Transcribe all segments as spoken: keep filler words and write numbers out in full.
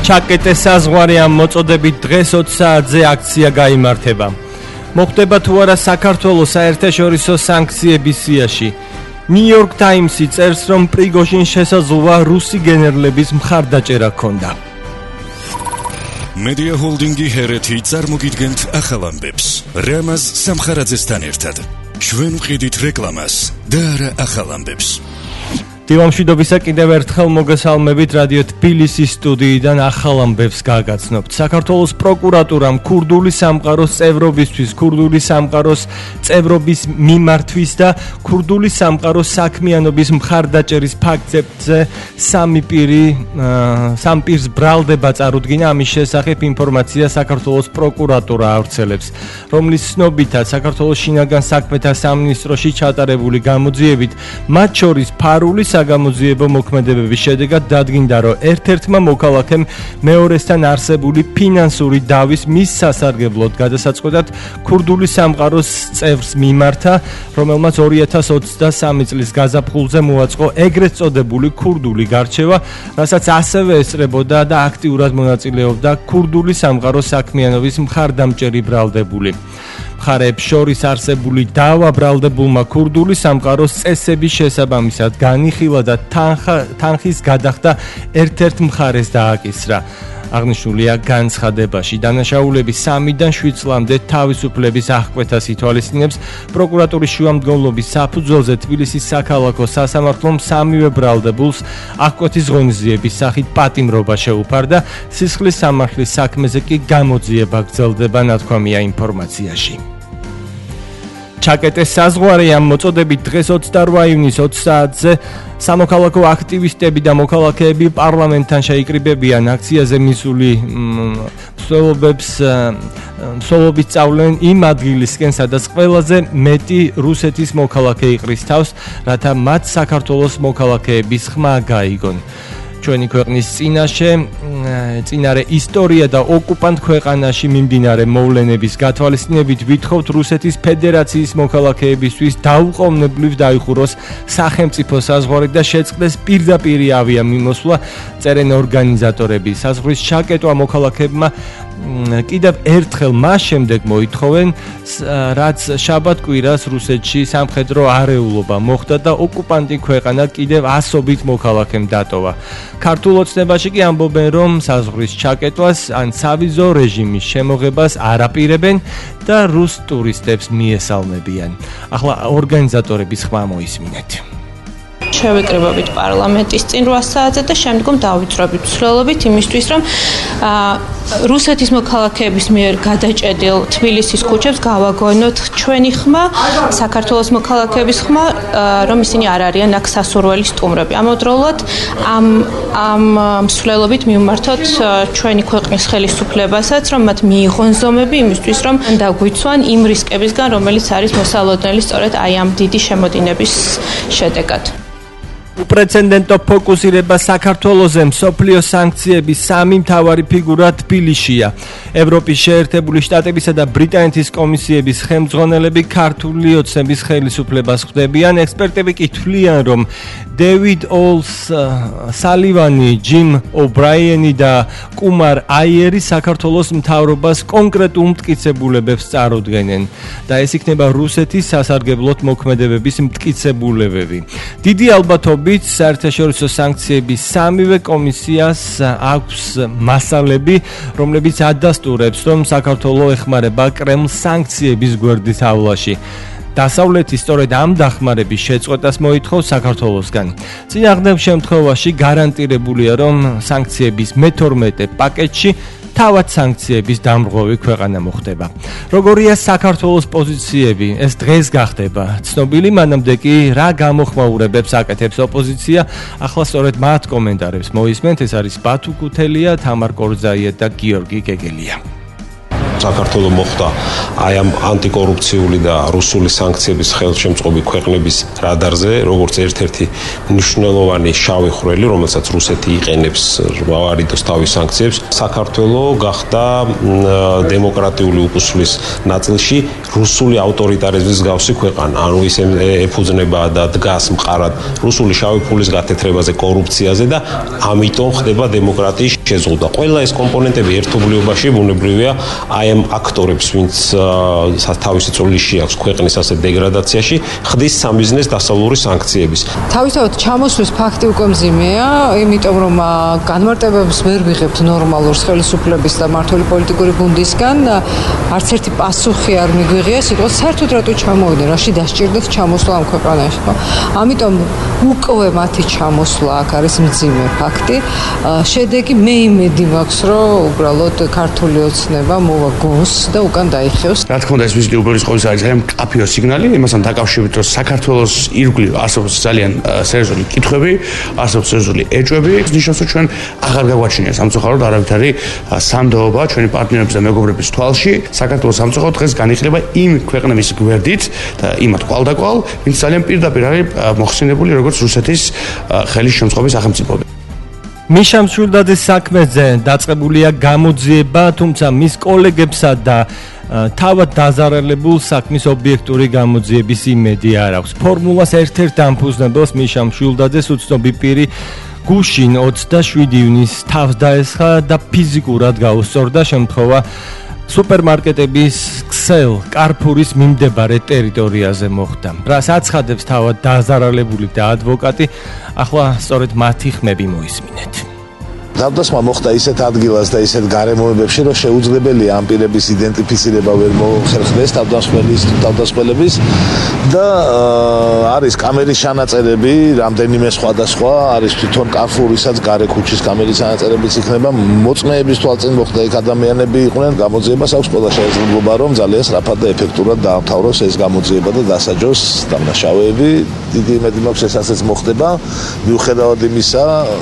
ჩაკეტე საზღვარი ამ მოწოდებით დღეს ოც საათზე აქცია გაიმართება. მოხდება თუ არა საქართველოს საერთაშორისო სანქციების სიაში. New York Times-ი წერს, რომ პრიგოჟინს შესაძლოა რუსი გენერლების მხარდაჭერა ჰქონდა. Media Holding-ი ჰერეთი წარმოგიდგენთ ახალ ამბებს. რამაზ სამხარაძესთან ერთად. ჩვენ ვყიდით რეკლამას და არა ახალ ამბებს. დილამშვიდობისა კიდევ ერთხელ მოგესალმებით რადიო თბილისის სტუდიიდან ახალ ამბებს გაგაცნობთ. საქართველოს პროკურატურამ ქურდული სამყაროს წევრობისთვის, ქურდული სამყაროს წევრობის მიმართვის და ქურდული სამყაროს საქმიანობის მხარდაჭერის ფაქტებზე სამი პირი, სამ პირს ბრალდება წარუდგინა. ამის შესახებ ინფორმაცია საქართველოს პროკურატურა ავრცელებს, რომლის ცნობითაც საქართველოს შინაგან საქმეთა სამინისტროში ჩატარებული გამოძიებით, მათ შორის ფარული გამოძიებო მოქმედებების შედეგად დადგინდა, რომ ერთ-ერთმა მოქალაქემ მეორესთან არსებული ფინანსური დავის მის სასარგებლოდ გადასაწყვეტად ქურდული სამყაროს წევრს მიმართა, რომელმაც ორი ათას ოცდასამი წლის გაზაფხულზე მოაწყო ეგრეთ წოდებული ქურდული გარჩევა, რასაც ასევე ესწრებოდა და აქტიურად მონაწილეობდა ქურდული სამყაროს საქმიანობის მხარდამჭერი ბრალდებული. მხარეებს შორის არსებული დავა ბრალდებულმა ქურდული სამყაროს წესების შესაბამისად განიხილა და თანხის გადახდა ერთ-ერთ მხარეს დააკისრა. აღნიშნულია განცხადებაში. დანაშაულები სამიდან შვიდ წლამდე თავისუფლების აღკვეთას ითვალისწინებს. პროკურატურის შუამდგომლობის საფუძველზე თბილისის საქალაქო სასამართლომ სამივე ბრალდებულს აღკვეთის ღონისძიების სახით პატიმრობა შეუფარდა. სისხლის სამართლის საქმეზე კი გამოძიება გრძელდება, ნათქვამია ინფორმაციაში. ჩაკეტე საზღვარი ამ მოწოდებით დღეს ოცდაორი ივნისის ოც საათზე სამოქალაქო აქტივისტები და მოქალაქეები პარლამენტთან შეიკრიბებიან აქციაზე მისული მსვლელობებს მსვლელობით სწავლენ იმ ადგილისკენ, სადაც ყველაზე მეტი რუსეთის მოქალაქე იყრის თავს, რათა მათ საქართველოს მოქალაქეების ხმა გაიგონ. ჩვენი ქვეყნის წინაშე წინარე ისტორია და ოკუპანტ ქვეყანაში მიმდინარე მოვლენების გათვალისწინებით ვითხოვთ რუსეთის ფედერაციის მოქალაქეებისთვის დაუყოვნებლივ დაიხუროს სახელმწიფო საზღვარი და შეწყდეს პირდაპირი ავიამიმოსვლა, წერენ ორგანიზატორები. საზღვრის ჩაკეტვა მოქალაქეებმა კიდევ ერთხელ მას შემდეგ მოითხოვენ, რაც შაბათ-კვირას რუსეთში სამხედრო არეულობა მოხდა და ოკუპანტი ქვეყანა კიდევ ასობით მოქალაქემ დატოვა. ქართულ ოცნებაში კი ამბობენ, რომ საზღვრის ჩაკეტვას ან სავიზო რეჟიმის შემოღებას არ აპირებენ და რუს ტურისტებს მიესალმებიან. ახლა ორგანიზატორების ხმა მოისმინეთ. შევეკრიბებით პარლამენტის წინ რვა საათზე და შემდგომ დავიწყებით მსვლელობით იმისთვის, რომ რუსეთის მოქალაქეების მიერ გადაჭედილ თბილისის ქუჩებს გავაგონოთ ჩვენი ხმა, საქართველოს მოქალაქეების ხმა, რომ ისინი არ არიან აქ სასურველი სტუმრები. ამავდროულად ამ ამ მსვლელობით მივმართოთ ჩვენი ქვეყნის ხელისუფლებასაც, რომ მათ მიიღონ ზომები იმისთვის, რომ დაგვიცვან იმ რისკებისგან, რომელიც არის მოსალოდნელი სწორედ აი ამ დიდი შემოდინების შედეგად. უპრეცედენტო ფოკუსირება საქართველოზე მსოფლიო სანქციების სამი მთავარი ფიგურა თბილისშია. ევროპის შეერთებული შტატებისა და ბრიტანეთის კომისიების ხელმძღვანელები ქართული ოცნების ხელისუფლებას ხვდებიან. ექსპერტები კი თვლიან, რომ დევიდ ოლს სალივანი, ჯიმ ობრაიენი და კუმარ აიერი საქართველოს მთავრობას კონკრეტულ მტკიცებულებებს წარუდგენენ და ეს იქნება რუსეთის სასარგებლოდ მოქმედებების მტკიცებულებები. დიდი ალბათობით საერთაშორისო სანქციების სამივე კომისიას აქვს მასალები, რომლებიც ადასტურებს, რომ საქართველოს ეხმარება კრემლს სანქციების გვერდის ავლაში. დასავლეთი სწორედ ამ დახმარების შეწყვეტას მოითხოვს საქართველოსგან. წინააღმდეგ შემთხვევაში გარანტირებულია, რომ სანქციების მეთორმეტე პაკეტში თავად სანქციების დამრღვევი ქვეყანა მოხდება. როგორია საქართველოს პოზიციები? ეს დღეს გახდება ცნობილი, მანამდე კი რა გამოხმაურებებს აკეთებს ოპოზიცია? ახლა სწორედ მათ კომენტარებს მოისმენთ. ეს არის ბათუ ქუთელია, თამარ კორძაია და გიორგი გეგელია. საქართველოს მოხდა აი ამ ანტიკორუფციული და რუსული სანქციების ხელშემწყობი ქვეყნების რადარზე, როგორც ერთ-ერთი მნიშვნელოვანი შავი ხვრელი, რომელსაც რუსეთი იყენებს ავარიდოს თავის სანქციებს, საქართველოს გახდა დემოკრატიული უკუსლის ნაწილში რუსული ავტორიტარიზმის გავსი ქვეყანა. ანუ ის ეფუძნება და დგას მყარად რუსული შავი ფულის გათეთრებაზე, კორუფციაზე და ამიტომ ხდება დემოკრატიის შეზღუდვა. ყველა ეს კომპონენტები ერთობლიობაში ბუნებრივია აი ამ აქტორებს, ვინც თავისი წვლილი შეაქვს ქვეყნის ასე დეგრადაციაში, ხდის სამიზნეს დასავლური სანქციების. თავისთავად ჩამოსვლის ფაქტი უკვე მძიმეა, იმიტომ რომ განმარტებებს ვერ ვიღებთ ნორმალურს ხელისუფლების და მმართველი პოლიტიკური გუნდისგან, არც ერთი პასუხი არ მიგვიღია სიტყვას საერთოდ რატო ჩამოვიდნენ, რაში დასჭირდათ ჩამოსვლა ამ ქვეყანაში, ხო? ამიტომ უკვე მათი ჩამოსვლა აქ არის მძიმე ფაქტი. შედეგი მე იმედი მაქვს, რომ უბრალოდ ქართული ოცნება მოვა გონს და უკან დაიხევს. რა თქმა უნდა, ეს ვიზიტი უბრალოდ ყოველთვის არის ძალიან მკაფიო სიგნალი, იმასთან დაკავშირებით, რომ საქართველოს ირგვლივ არსებობს ძალიან სერიოზული კითხვები, არსებობს სერიოზული ეჭვები. ნიშნავს, რომ ჩვენ აღარ გაგვაჩნია სამწუხაროდ არავითარი სანდოობა ჩვენი პარტნიორების და მეგობრების თვალში. საქართველოს სამწუხაროდ დღეს განიხილება იმ ქვეყნების გვერდით და იმათ კვალდაკვალ, ვინც ძალიან პირდაპირ არის მოხსენებული როგორც რუსეთის ხელის შემწყობი სახელმწიფოები. მიშამ შვილდაძის საქმეზე დაწყებულია გამოძიება, თუმცა მის კოლეგებსა და თავად დაზარალებულ საქმის ობიექტური გამოძიების იმედი არ აქვს. ფორმულას ერთ-ერთ დამფუძნებელს მიშამ შვილდაძეს უცნობი პირი გუშინ ოცდაშვიდი ივნისს თავს დაესხა და ფიზიკურად გაუსწორდა, შემთხვევა სუპერმარკეტების ქსელ კარფურის მიმდებარე ტერიტორიაზე მოხდა. რას აცხადებს თავად დაზარალებული და ადვოკატი, ახლა სწორედ მათი ხმები მოისმინეთ. თავდასხმა მოხდა ისეთ ადგილას და ისეთ გარემოებებში, რომ შეუძლებელია ამ პირების იდენტიფიცირება ვერ მოხერხდეს თავდასხმელის თავდასხმელების და არის კამერის ჩანაწერები, რამდენიმე სხვადასხვა, არის თვითონ კარფურისაც გარე ქუჩის კამერის ჩანაწერებიც იქნება, მოწმეების თვალწინ მოხდა იქ ადამიანები იყვნენ, გამოძიებას აქვს ყველა შესაძლებლობა, რომ ძალიან სწრაფად და ეფექტურად დაამთავროს ეს გამოძიება და დასაჯოს დამნაშავეები. დიდი იმედი მაქვს ეს ასეც მოხდება, მიუხედავად იმისა,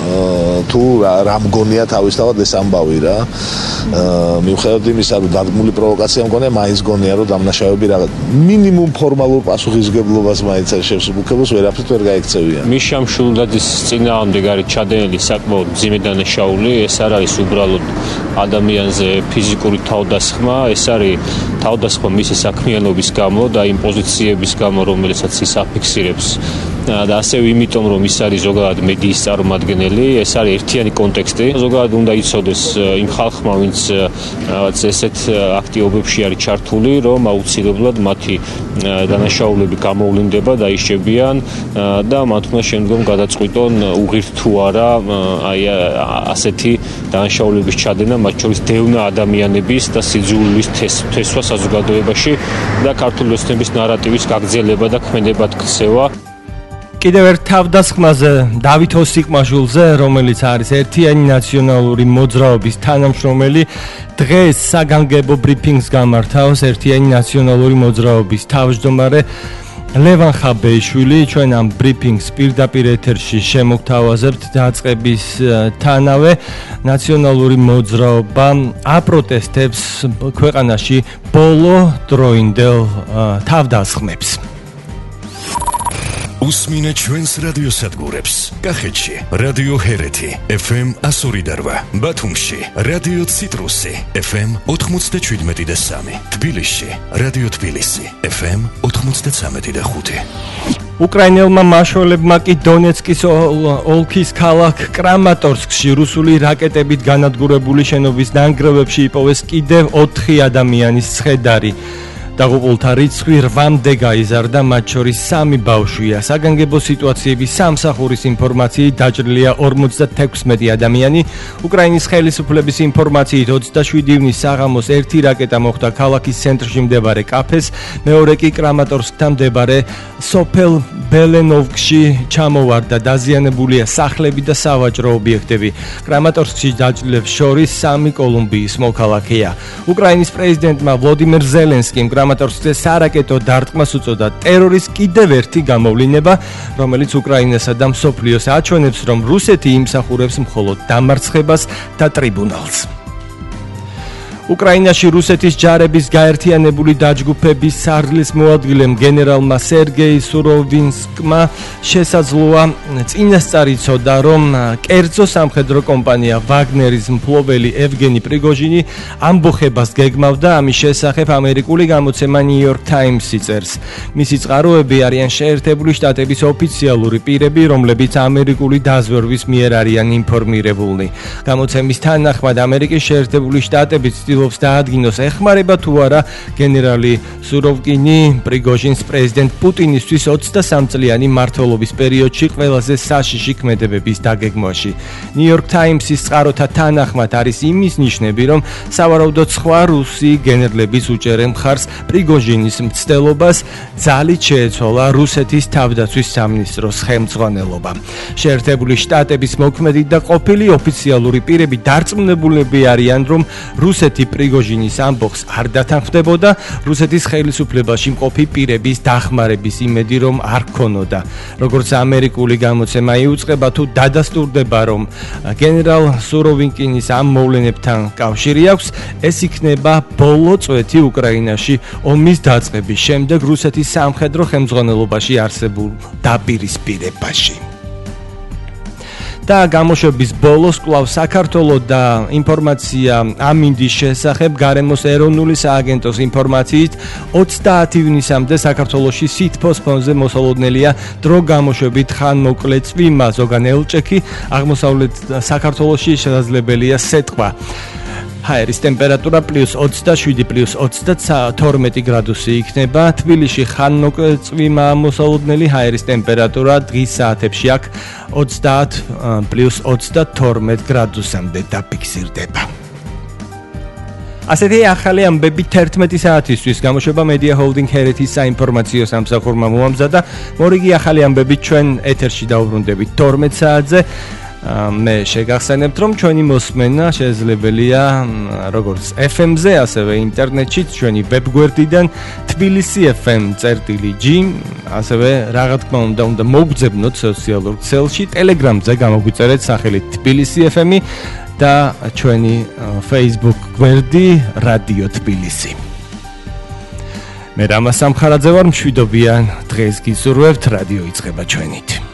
თუ რა მგონია თავისთავად ეს ამბავი რა. მიუხედავად იმისა, რომ დადგმული პროვოკაცია მგონია, მაინც გონია, რომ დამნაშავეები რაღაც მინიმუმ ფორმალურ პასუხისგებლობას მაინც არ შევსუბუქებოს, ვერაფრით ვერ გაიქცევიან. მიშამ შვილდაძის წინააღმდეგ არის ჩადენილი საკმაოდ მძიმე დანაშაული, ეს არ არის უბრალოდ ადამიანზე ფიზიკური თავდასხმა, ეს არის თავდასხმა მისი საქმიანობის გამო და იმ პოზიციების გამო, რომელსაც ის აფიქსირებს. და ასევე იმიტომ, რომ ის არის ზოგადად მედიის წარმომადგენელი, ეს არის ერთიანი კონტექსტი. ზოგადად უნდა იცოდეს იმ ხალხმა, ვინც რაღაც ესეთ აქტივობებში არის ჩართული, რომ აუცილებლად მათი დანაშაულები გამოვლინდება და ისჯებიან და მათ უნდა შემდგომ გადაწყვიტონ უღირთ თუ არა აი ასეთი დანაშაულების ჩადენა, მათ შორის დევნა ადამიანების და სიძულვილის თესვა საზოგადოებაში და ქართული ოცნების ნარატივის გაგრძელება და ქმედებად ქცევა. კიდევ ერთ თავდასხმაზე, დავით ოსიკმაშვილზე, რომელიც არის ერთიანი ნაციონალური მოძრაობის თანამშრომელი, დღეს საგანგებო ბრიფინგს გამართავს ერთიანი ნაციონალური მოძრაობის თავმჯდომარე ლევან ხაბეიშვილი. ჩვენ ამ ბრიფინგს პირდაპირ ეთერში შემოგთავაზებთ დაწყების თანავე. ნაციონალური მოძრაობა აპროტესტებს ქვეყანაში ბოლო დროინდელ თავდასხმებს. უსმინე ჩვენს რადიოსადგურებს. კახეთში რადიო ჰერეთი ეფ ემ one oh eight eight, ბათუმში რადიო ციტრუსი ეფ ემ ninety-seven point three, თბილისში რადიო თბილისი ეფ ემ ninety-three point five. უკრაინელმა მაშველებმა კი დონეცკის ოლქის ქალაქ კრამატორსკში რუსული რაკეტებით განადგურებული შენობის ნანგრევებში იპოვეს კიდევ ოთხი ადამიანის ცხედარი. დაღუპულთა რიცხვი რვამდე გაიზარდა, მათ შორის სამი ბავშვია. საგანგებო სიტუაციების სამსახურის ინფორმაციით დაჭრილია ორმოცდათექვსმეტი ადამიანი. უკრაინის ხელისუფლების ინფორმაციით ოცდაშვიდი ივნისს საღამოს ერთი რაკეტა მოხვდა ქალაქის ცენტრში მდებარე კაფეს, მეორე კი კრამატორსკთან მდებარე სოფელ ბელენოვკში ჩამოვარდა. დაზიანებულია სახლები და სავაჭრო ობიექტები. კრამატორსკში დაჭრილებს შორის სამი კოლუმბიის მოქალაქეა. უკრაინის პრეზიდენტმა ვლოდიმირ ზელენსკიმ კრამატორსკზე სარაკეტო დარტყმას უწოდა. ტერორის კიდევ ერთი გამოვლინება, რომელიც უკრაინასა და მსოფლიოს აჩვენებს, რომ რუსეთი იმსახურებს მხოლოდ დამარცხებას და ტრიბუნალს. უკრაინაში რუსეთის ჯარების გაერთიანებული დაჯგუფების სარდლის მოადგილემ გენერალმა სერგეი სუროვინსკმა შესაძლოა წინასწარ იცოდა, რომ კერძო სამხედრო კომპანია ვაგნერის მფლობელი ევგენი პრიგოჟინი ამბოხებას გეგმავდა. ამის შესახებ ამერიკული გამოცემა New York Times-ი წერს. მისი წყაროები არიან შეერთებული შტატების ოფიციალური პირები, რომლებიც ამერიკული დაზვერვის მიერ არიან ინფორმირებულნი. გამოცემის თანახმად ამერიკის შეერთებული შტატები ცდილობს დაადგინოს ეხმარება თუ არა გენერალი სუროვკინი პრიგოჟინს პრეზიდენტ პუტინისთვის ოცდასამ წლიანი მმართველობის პერიოდში ყველაზე საშიში ქმედებების დაგეგმვაში. New York Times-ის წყაროთა თანახმად არის იმის ნიშნები, რომ სავარაუდოდ სხვა რუსი გენერლების უჭერენ მხარს პრიგოჟინის მცდელობას, ძალით შეეცვალა რუსეთის თავდაცვის სამინისტროს ხელმძღვანელობა. შეერთებული შტატების მოქმედი და ყოფილი ოფიციალური პირები დარწმუნებულები არიან, რომ რუსეთი პრიგოჟინის ამბოხს არ დათანხმდებოდა, რუსეთის ხელისუფლებაში მყოფი პირების დახმარების იმედი რომ არ ქონოდა. როგორც ამერიკული გამოცემა იუწყება, თუ დადასტურდება, რომ გენერალ სუროვინკინის ამ მოვლენებთან კავშირი აქვს, ეს იქნება ბოლო წვეთი უკრაინაში ომის დაწყების შემდეგ რუსეთის სამხედრო ხელმძღვანელობაში არსებულ დაპირისპირებაში. და გამოშვების ბოლოს კვლავ საქართველოს და ინფორმაცია ამინდის შესახებ გარემოს ეროვნული სააგენტოს ინფორმაციით ოცდაათი ივნისამდე საქართველოში სითბოს ფონზე მოსალოდნელია დრო გამოშვებით ხანმოკლე წვიმა, ზოგან ელჭექი, აღმოსავლეთ საქართველოში შესაძლებელია სეტყვა. ჰაერის ტემპერატურა პლუს ოცდაშვიდი პლუს ოცდათორმეტი გრადუსი იქნება. თბილისში ხანმოკლე წვიმა მოსალოდნელი, ჰაერის ტემპერატურა დღის საათებში აქ ოცდაათი პლუს ოცდათორმეტი გრადუსამდე დაფიქსირდება. ასეთი ახალი ამბები თერთმეტი საათისთვის გამოშვება Media Holding Heritage საინფორმაციო სამსახურმა მოამზადა. მორიგი ახალი ამბები ჩვენ ეთერში დაუბრუნდებით თორმეტ საათზე. მე შეგახსენებთ, რომ ჩვენი მოსმენა შესაძლებელია როგორც ეფ ემ-ზე, ასევე ინტერნეტში, ჩვენი ვებგვერდიდან თბილისი ეფ ემ წერტილი ჯი, ასევე რა თქმა უნდა, უნდა მოგძებნოთ სოციალურ ქსელში, Telegram-ზე გამოგვიწერეთ სახელით თბილისი ეფ ემ და ჩვენი Facebook გვერდი რადიო თბილისი. მე რამა სამხარაძე ვარ, მშვიდობიან დღეს გისურვებთ, რადიო იწყება ჩვენით.